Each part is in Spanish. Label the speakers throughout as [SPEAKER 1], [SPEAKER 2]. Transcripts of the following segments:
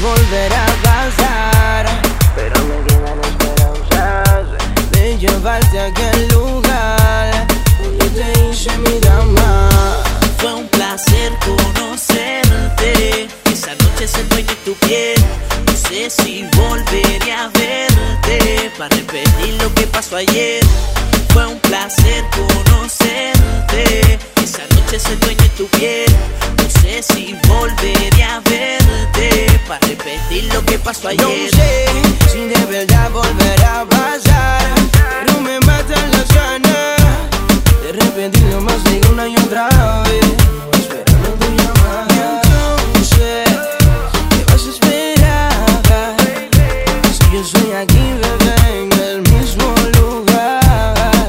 [SPEAKER 1] volver a pasar,
[SPEAKER 2] pero me quedan esperanzas
[SPEAKER 1] de llevarte a aquel lugar donde te hice mi dama.
[SPEAKER 3] Fue un placer conocerte, esa noche se dueño tu piel. No sé si volveré a verte para repetir lo que pasó ayer. Fue un placer conocerte, esa noche se dueño tu piel. No sé si volveré a verte para repetir lo que pasó ayer.
[SPEAKER 1] No sé si de verdad volverá a pasar, pero me matan las ganas de repetirlo más de una y otra vez, esperando tu llamada. Entonces, ¿qué vas a esperar? Si yo estoy aquí, bebé, en el mismo lugar.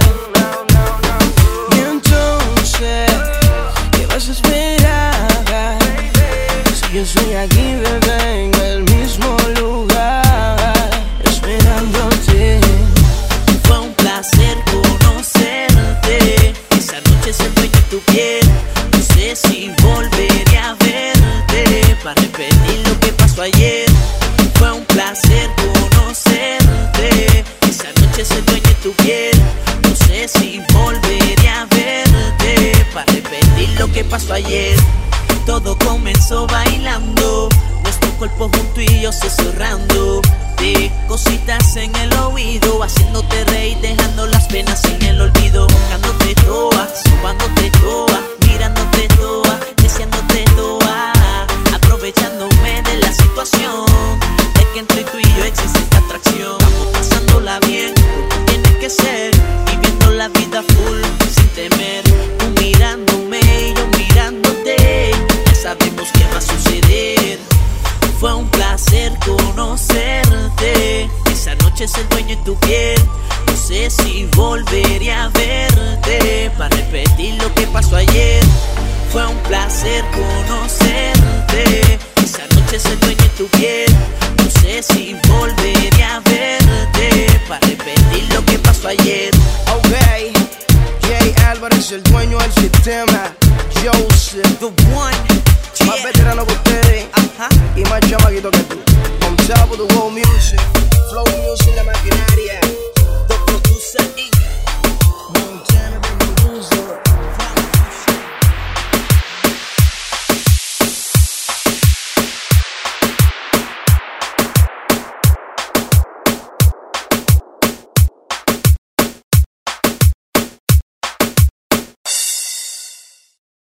[SPEAKER 1] Y entonces, ¿qué vas a esperar? Si yo estoy aquí, bebé, en el mismo lugar, esperándote.
[SPEAKER 3] Fue un placer conocerte, esa noche se dueño tu piel. No sé si volveré a verte para repetir lo que pasó ayer. Fue un placer conocerte, esa noche se dueño tu piel. No sé si volveré a verte para repetir lo que pasó ayer. Todo comenzó bailando, nuestro cuerpo junto y yo susurrando de cositas en el oído, haciéndote reír, dejando las penas en el olvido. Buscándote toa, subándote toa, mirándote toa, deseándote toa, aprovechándome de la situación, de que entre tú y yo existe esta atracción. Vamos pasándola bien, como tiene que ser, viviendo la vida full, sin temer. Tú mirándome y yo mirándote, ya sabemos qué va a suceder. Fue un placer conocerte, esa noche es el dueño en tu piel. No sé si volveré a verte para repetir lo que pasó ayer. Fue un placer conocerte, esa noche es el dueño en tu piel. No sé si volveré a verte para repetir lo que pasó ayer.
[SPEAKER 1] Ok, Jay Álvarez, el dueño del sistema. Joseph,
[SPEAKER 3] The one,
[SPEAKER 1] más
[SPEAKER 3] yeah.
[SPEAKER 1] veterano que ustedes y más chamaquito que tú. On top of the world music, flow music, la maquinaria.
[SPEAKER 3] The producer,
[SPEAKER 1] One,